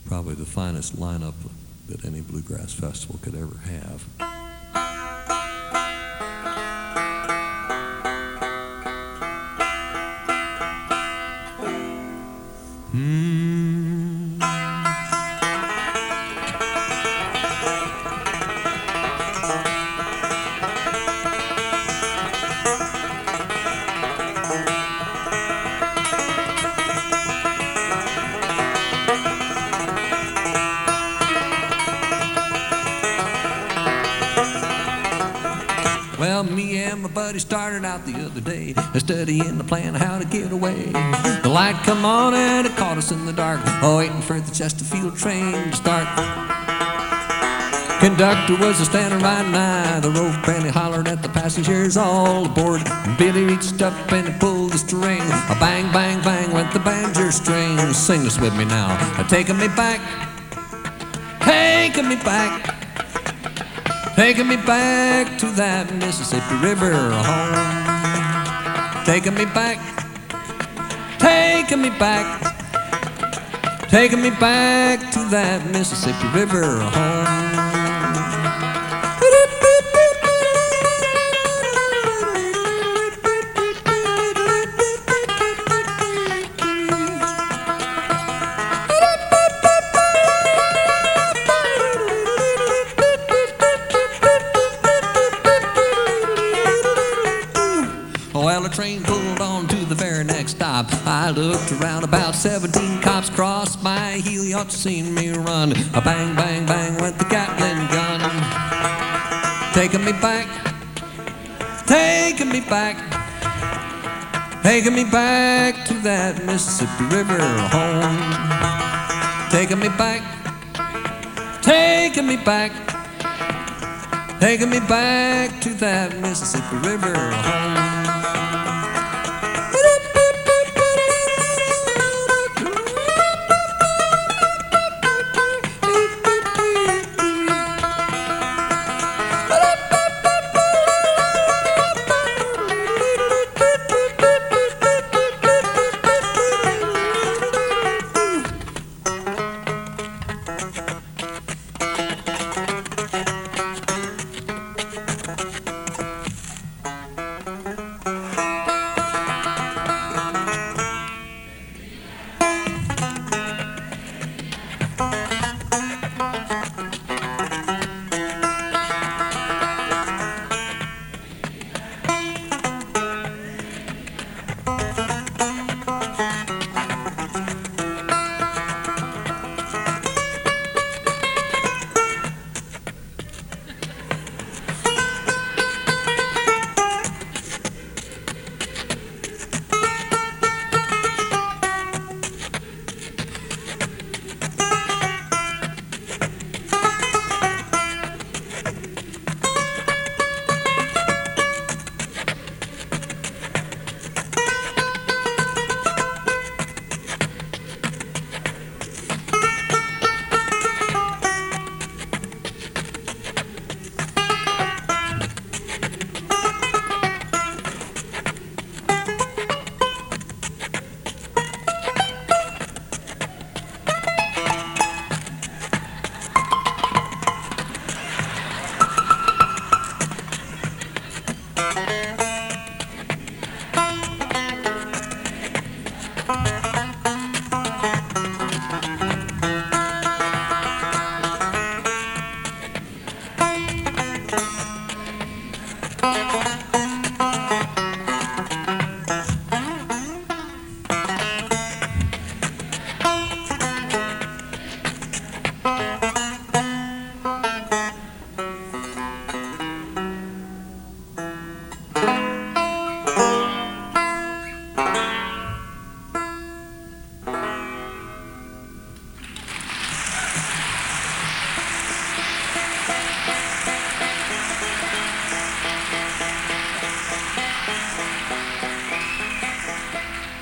probably the finest lineup that any bluegrass festival could ever have. Well, me and my buddy started out the other day studying the plan of how to get away. The light come on and it caught us in the dark, waiting for the Chesterfield train to start. Conductor was standing right nigh the rope and he hollered at the passengers all aboard. Billy reached up and he pulled the string. A bang, bang, bang went the banjo string. Sing this with me now. Taking me back, taking me back, taking me back to that Mississippi River home. Taking me back, taking me back, taking me back to that Mississippi River home. Well, the train pulled on to the very next stop. I looked around, about 17 cops crossed my heel. You ought to seen me run. A bang, bang, bang went the Gatling gun. Taking me back, taking me back, taking me back to that Mississippi River home. Taking me back, taking me back, taking me back to that Mississippi River home.